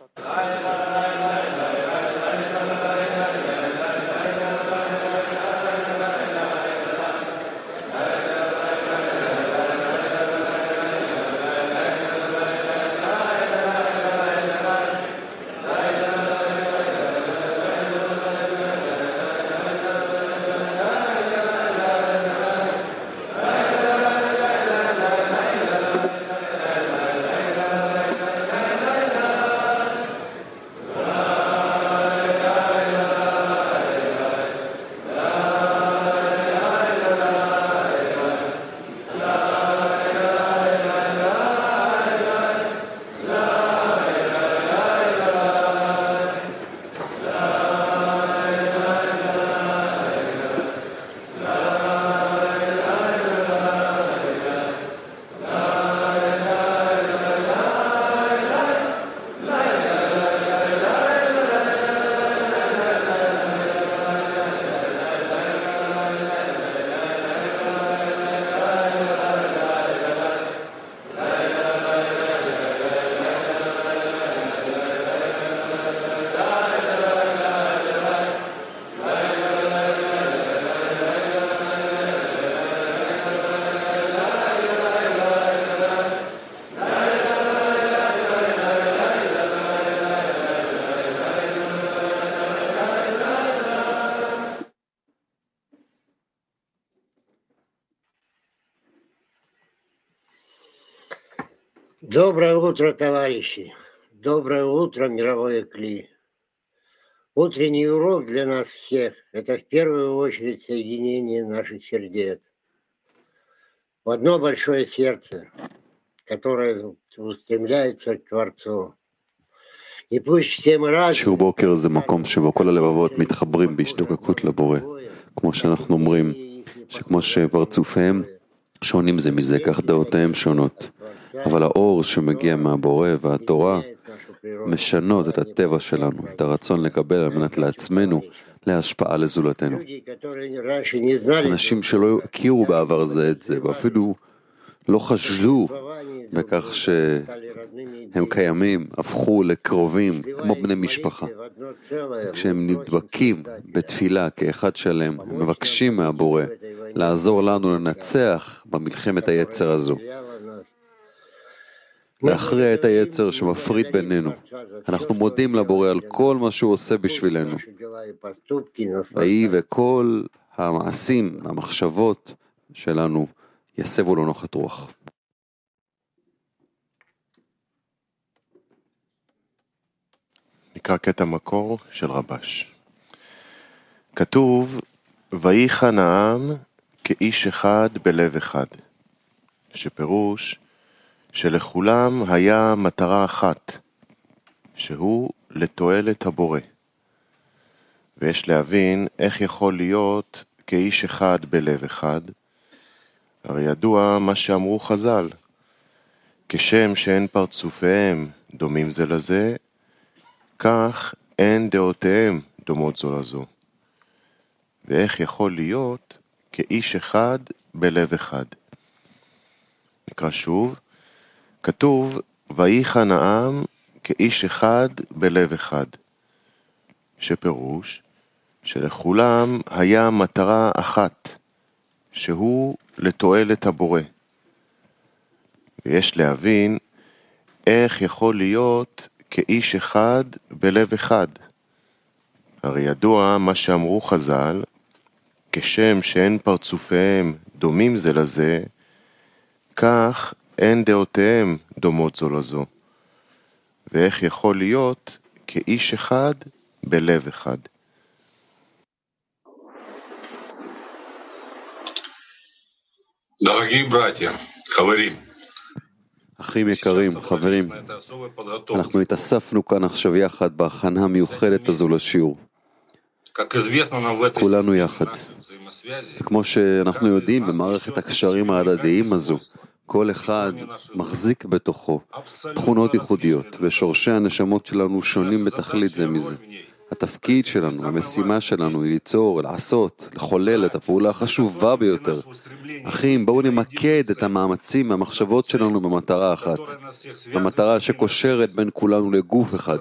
Доброе утро, товарищи. Доброе утро, мировое Кли. Утренний урок для нас всех – это в первую очередь соединение наших сердец в одно большое сердце, которое устремляется к Творцу. И пусть все мы разные. שיעור בוקר זה מקום שבו כל הלבבות מתחברים בהשתוקקות לבורא. כמו שאנחנו אומרים, שכמו שפרצופיהם שונים זה מזה, כך דעותיהם שונות. אבל האור שמגיע מהבורא והתורה משנות את הטבע שלנו, את הרצון לקבל על מנת לעצמנו, להשפעה לזולתנו. אנשים שלא הכירו בעבר זה את זה, ואפילו לא חשדו בכך שהם קיימים, הפכו לקרובים, כמו בני משפחה. כשהם נדבקים בתפילה כאחד שלם, הם מבקשים מהבורא לעזור לנו לנצח במלחמת היצר הזו. להכריע את היצר שמפריד בינינו. אנחנו מודים לבורא על כל מה שהוא עושה בשבילנו. ויהי וכל המעשים, המחשבות שלנו יסבו לו נחת רוח. נקרא קטע מקור של רבש. כתוב, ויחן העם כאיש אחד בלב אחד, שפירוש שלכולם היה מטרה אחת, שהוא לתועלת הבורא. ויש להבין איך יכול להיות כאיש אחד בלב אחד, הרי ידוע מה שאמרו חז"ל, כשם שאין פרצופיהם דומים זה לזה, כך אין דעותיהם דומות זו לזו. ואיך יכול להיות כאיש אחד בלב אחד. נקרא שוב, כתוב, ויחן העם כאיש אחד בלב אחד, שפירוש שלכולם היה מטרה אחת, שהוא לתועלת הבורא. ויש להבין איך יכול להיות כאיש אחד בלב אחד. הרי ידוע מה שאמרו חז"ל, כשם שאין פרצופיהם דומים זה לזה, כך אין דעותיהם דומות זו לזו. ואיך יכול להיות כאיש אחד בלב אחד. Дорогие братья, חברים. אחים יקרים, חברים, אנחנו התאספנו כאן עכשיו יחד בהכנה המיוחדת הזו לשיעור. כולנו יחד. וכמו שאנחנו יודעים במערכת הקשרים ההדדיים הזו, כל אחד מחזיק בתוכו תכונות ייחודיות, ושורשי הנשמות שלנו שונים בתכלית זה מזה. התפקיד שלנו, המשימה שלנו היא ליצור, לעשות, לחולל את הפעולה החשובה ביותר, אחים, בואו נמקד את המאמצים והמחשבות שלנו במטרה אחת, במטרה שקושרת בין כולנו לגוף אחד,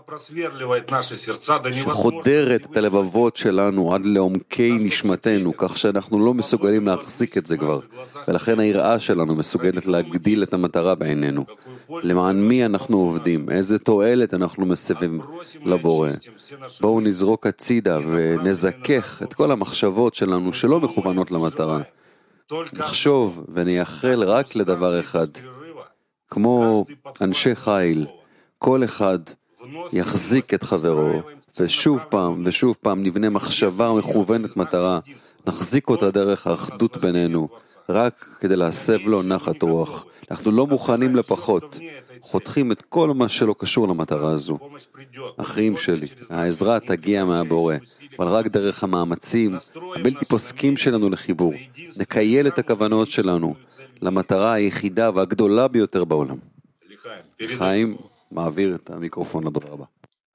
שחודרת את הלבבות שלנו עד לעומקי נשמתנו, כך שאנחנו לא מסוגלים להחזיק את זה כבר, ולכן היראה שלנו מסוגלת להגדיל את המטרה בעינינו. למען מי אנחנו עובדים? איזה תועלת אנחנו מסבים לבורא? בואו נזרוק הצידה ונזכך את כל המחשבות שלנו שלא מכוונות למטרה. נחשוב ונייחל רק לדבר אחד. כמו אנשי חיל, כל אחד יחזיק את חברו, ושוב פעם נבנה מחשבה מכוונת מטרה, נחזיק אותה דרך האחדות בינינו, רק כדי להסב לו נחת רוח. אנחנו לא מוכנים לפחות, חותכים את כל מה שלא קשור למטרה הזו. אחים שלי, העזרה תגיע מהבורא, אבל רק דרך המאמצים הבלתי פוסקים שלנו לחיבור, נקייל את הכוונות שלנו למטרה היחידה והגדולה ביותר בעולם. חיים, מעביר את המיקרופון לדובר הבא.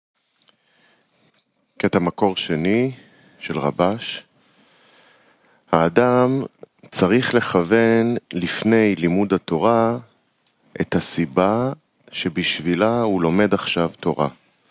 קטע מקור שני של רבש. האדם צריך לכוון לפני לימוד התורה את הסיבה שבשבילה הוא לומד עכשיו תורה.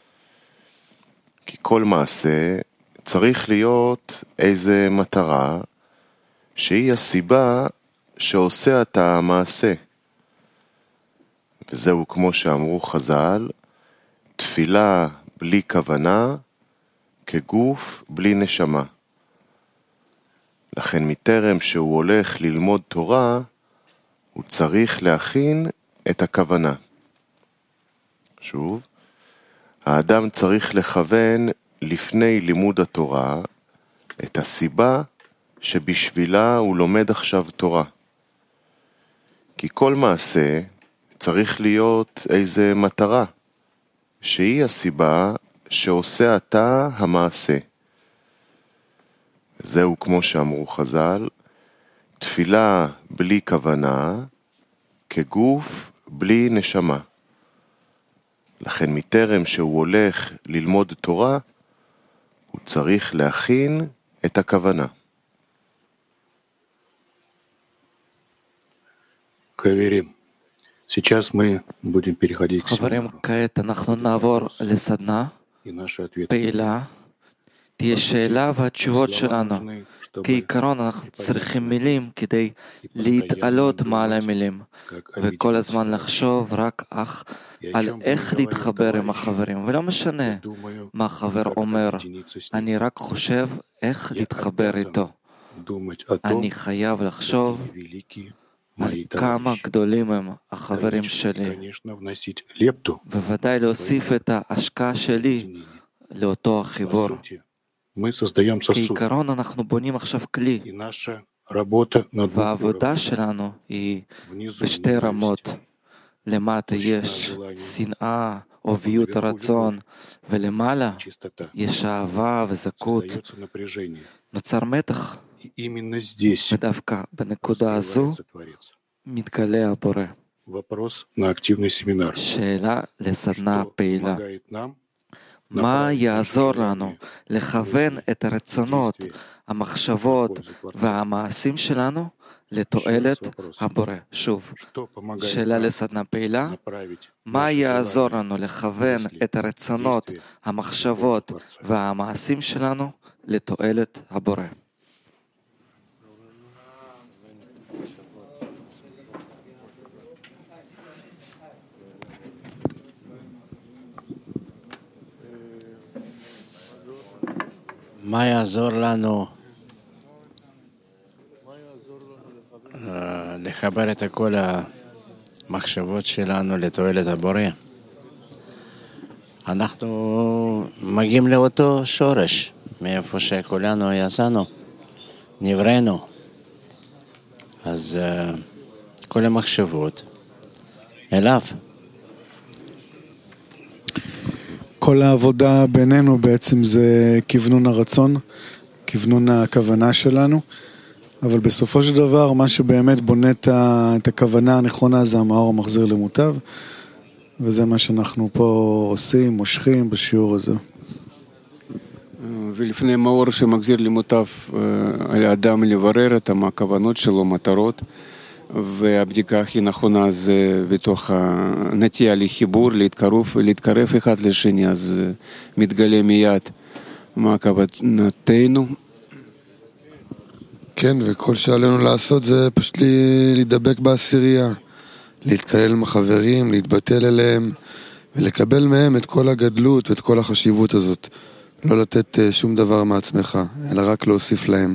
כי כל מעשה צריך להיות איזה מטרה שהיא הסיבה שעושה את המעשה. וזהו כמו שאמרו חז"ל, תפילה בלי כוונה כגוף בלי נשמה. לכן מטרם שהוא הולך ללמוד תורה, הוא צריך להכין את הכוונה. שוב, האדם צריך לכוון לפני לימוד התורה את הסיבה שבשבילה הוא לומד עכשיו תורה. כי כל מעשה צריך להיות איזה מטרה, שהיא הסיבה שעושה אתה המעשה. זהו כמו שאמרו חז"ל, תפילה בלי כוונה כגוף בלי נשמה. לכן מטרם שהוא הולך ללמוד תורה, הוא צריך להכין את הכוונה. חברים, כעת אנחנו נעבור לסדנה פעילה. תהיה שאלה והתשובות שלנו. כעיקרון אנחנו צריכים מילים כדי להתעלות מעל המילים, וכל הזמן לחשוב רק על איך להתחבר עם החברים, ולא משנה מה חבר אומר, אני רק חושב איך להתחבר איתו. אני חייב לחשוב על כמה גדולים הם החברים שלי, בוודאי להוסיף את ההשקעה שלי לאותו החיבור. כעיקרון אנחנו בונים עכשיו כלי, והעבודה שלנו היא בשתי רמות. למטה יש שנאה, אוביות הרצון, ולמעלה יש אהבה וזכות. נוצר מתח, ודווקא בנקודה הזו מתגלה הבורא. שאלה לסדנה פעילה. מה יעזור לנו לכוון את הרצונות, המחשבות והמעשים שלנו לתועלת הבורא? שוב, שאלה לסדנה פעילה. מה יעזור לנו לכוון את הרצונות, המחשבות והמעשים שלנו לתועלת הבורא? מה יעזור לנו לחבר את כל המחשבות שלנו לתועלת הבורא? אנחנו מגיעים לאותו שורש, מאיפה שכולנו יצאנו, נבראנו. אז כל המחשבות אליו. כל העבודה בינינו בעצם זה כיוונון הרצון, כיוונון הכוונה שלנו, אבל בסופו של דבר מה שבאמת בונה את הכוונה הנכונה זה המאור המחזיר למוטב, וזה מה שאנחנו פה עושים, מושכים בשיעור הזה. ולפני מאור שמגזיר למוטב על האדם לברר את הכוונות שלו, מטרות, והבדיקה הכי נכונה זה בתוך הנטייה לחיבור, להתקרב אחד לשני, אז מתגלה מיד מה כוונתנו. כן, וכל שעלינו לעשות זה פשוט להידבק בעשירייה, להתקלל עם החברים, להתבטל אליהם, ולקבל מהם את כל הגדלות ואת כל החשיבות הזאת. לא לתת שום דבר מעצמך, אלא רק להוסיף להם.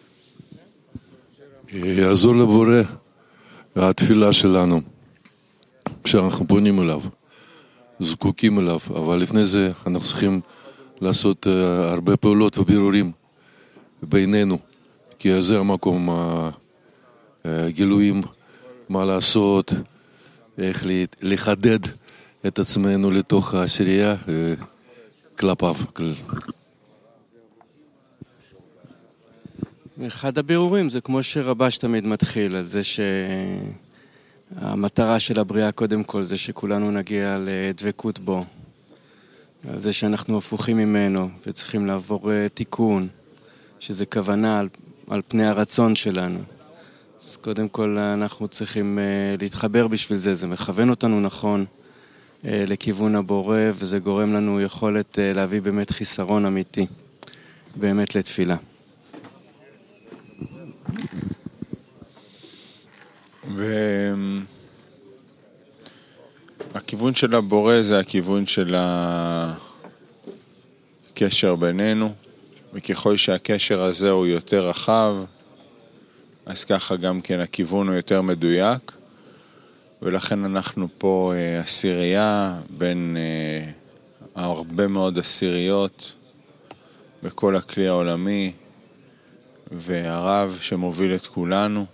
יעזור לבורא התפילה שלנו, כשאנחנו פונים אליו, זקוקים אליו, אבל לפני זה אנחנו צריכים לעשות הרבה פעולות ובירורים בינינו, כי זה המקום הגילויים, מה לעשות, איך לחדד את עצמנו לתוך העשירייה כלפיו. אחד הבירורים זה כמו שרבש תמיד מתחיל, על זה שהמטרה של הבריאה קודם כל זה שכולנו נגיע לדבקות בו, על זה שאנחנו הפוכים ממנו וצריכים לעבור תיקון, שזה כוונה על פני הרצון שלנו. אז קודם כל אנחנו צריכים להתחבר בשביל זה, זה מכוון אותנו נכון לכיוון הבורא, וזה גורם לנו יכולת להביא באמת חיסרון אמיתי, באמת לתפילה. והכיוון של הבורא זה הכיוון של הקשר בינינו, וככל שהקשר הזה הוא יותר רחב, אז ככה גם כן הכיוון הוא יותר מדויק, ולכן אנחנו פה עשירייה בין הרבה מאוד עשיריות בכל הכלי העולמי, והרב שמוביל את כולנו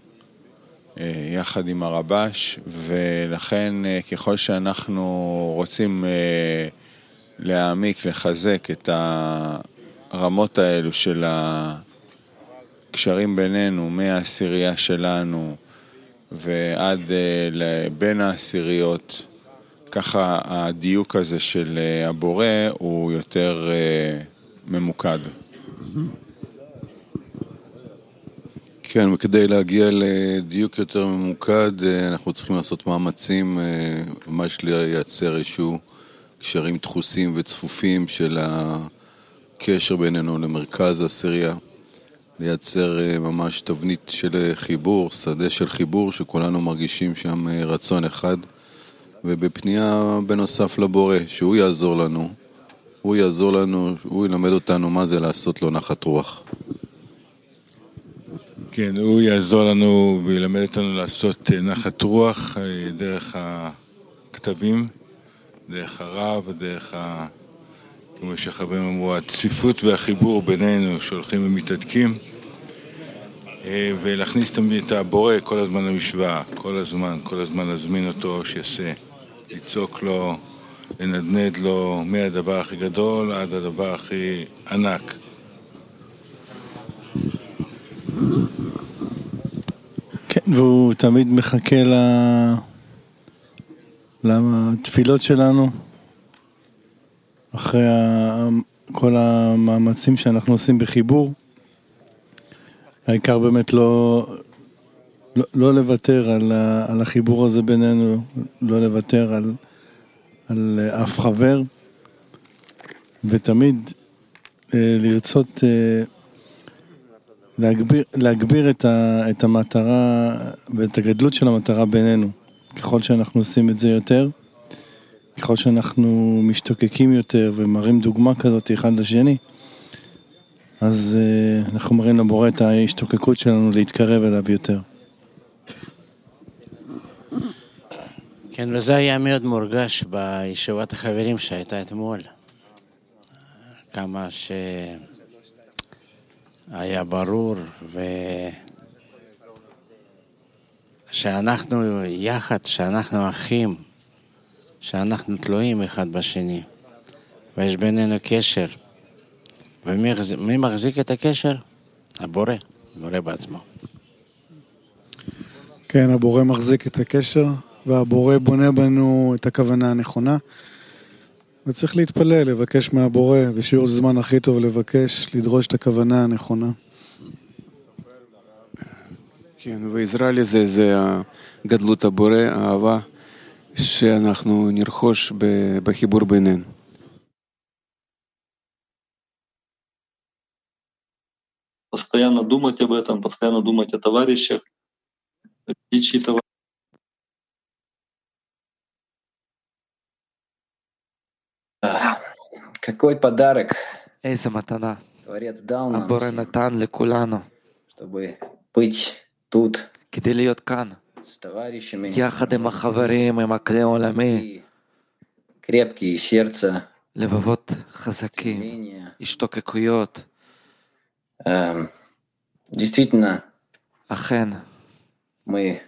יחד עם הרבש, ולכן ככל שאנחנו רוצים להעמיק, לחזק את הרמות האלו של הקשרים בינינו, מהעשירייה שלנו ועד בין העשיריות, ככה הדיוק הזה של הבורא הוא יותר ממוקד. כן, וכדי להגיע לדיוק יותר ממוקד, אנחנו צריכים לעשות מאמצים, ממש לייצר איזשהו קשרים דחוסים וצפופים של הקשר בינינו למרכז העשירייה, לייצר ממש תבנית של חיבור, שדה של חיבור, שכולנו מרגישים שם רצון אחד, ובפנייה בנוסף לבורא, שהוא יעזור לנו, הוא ילמד אותנו מה זה לעשות לו נחת רוח. כן, הוא יעזור לנו וילמד אותנו לעשות נחת רוח דרך הכתבים, דרך הרב, דרך כמו שחברים אמרו, הצפיפות והחיבור בינינו שהולכים ומתעדקים, ולהכניס תמיד את הבורא כל הזמן למשוואה, כל הזמן להזמין אותו שיעשה, לצעוק לו, לנדנד לו מהדבר הכי גדול עד הדבר הכי ענק. כן, והוא תמיד מחכה לתפילות שלנו, אחרי כל המאמצים שאנחנו עושים בחיבור. העיקר באמת לא לוותר על החיבור הזה בינינו, לא לוותר על אף חבר, ותמיד לרצות להגביר את המטרה ואת הגדלות של המטרה בינינו. ככל שאנחנו עושים את זה יותר, ככל שאנחנו משתוקקים יותר ומראים דוגמה כזאת אחד לשני, אז אנחנו מראים לבורא את ההשתוקקות שלנו להתקרב אליו יותר. כן, וזה היה מאוד מורגש בישיבת החברים שהייתה אתמול. כמה שהיה ברור שאנחנו יחד, שאנחנו אחים, שאנחנו תלויים אחד בשני, ויש בינינו קשר. ומי מחזיק את הקשר? הבורא, הבורא בעצמו. כן, הבורא מחזיק את הקשר, והבורא בונה בנו את הכוונה הנכונה, וצריך להתפלל, לבקש מהבורא, ושיעור זמן הכי טוב לבקש, לדרוש את הכוונה הנכונה. כן, ועזרה לזה זה גדלות הבורא, האהבה, שאנחנו נרחוש בחיבור בינינו. Постоянно думать об этом, постоянно думать о товарищах, отличие товарищей. Какой подарок איזה מתנה Творец дал нам הבורא נתן לכולנו чтобы быть тут כדי להיות כאן, с товарищами, יחד עם החברים, עם הכלי העולמי, крепкие сердца, לבבות חזקים, השתוקקויות. Действительно, אכן, мы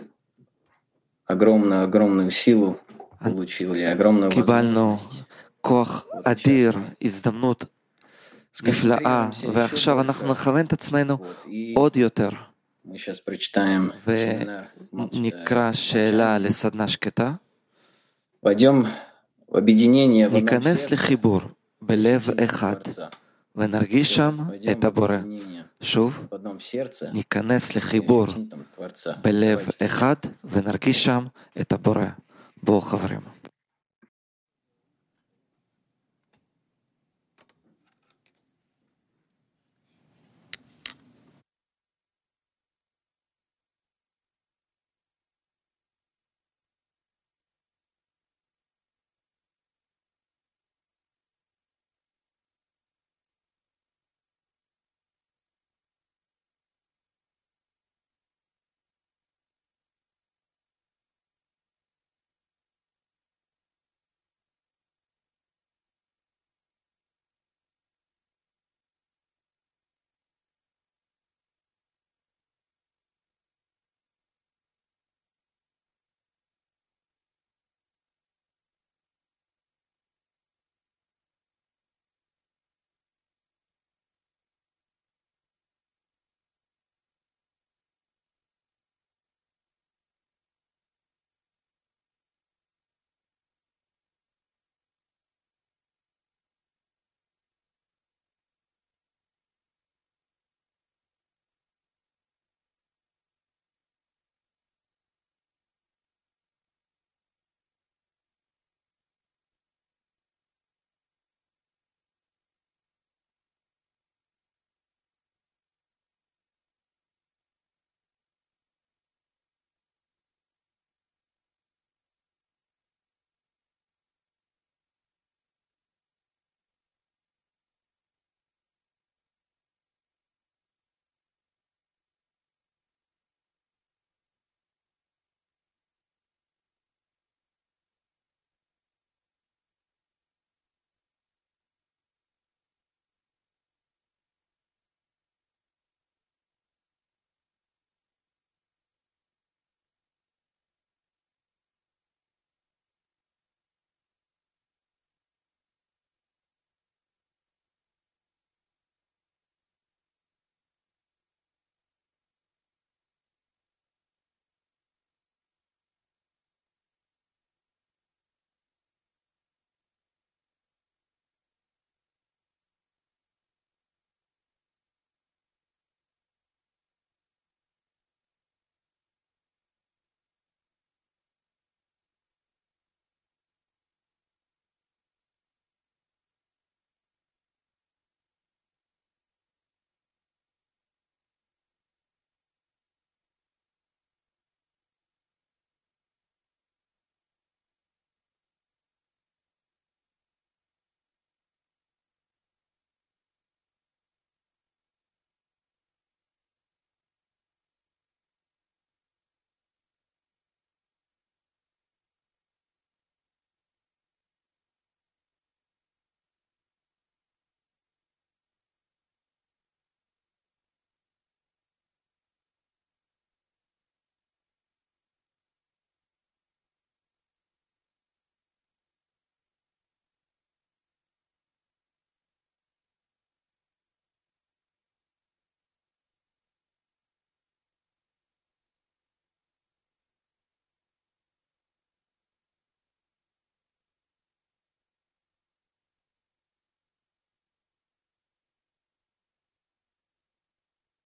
огромную силу получили, огромную קיבלנו возможность. כוח אדיר, הזדמנות נפלאה, ועכשיו אנחנו נכוון את עצמנו עוד יותר. Мы сейчас прочитаем ונקרא שאלה לסדנה שקטה. Войдем в объединение, в одном ניכנס сердце, לחיבור בלב אחד ונרגיש שם את הבורא. שוב, в одном сердце, ניכנס לחיבור ощутим там Творца. בלב אחד ונרגיש שם את הבורא. בואו חברים.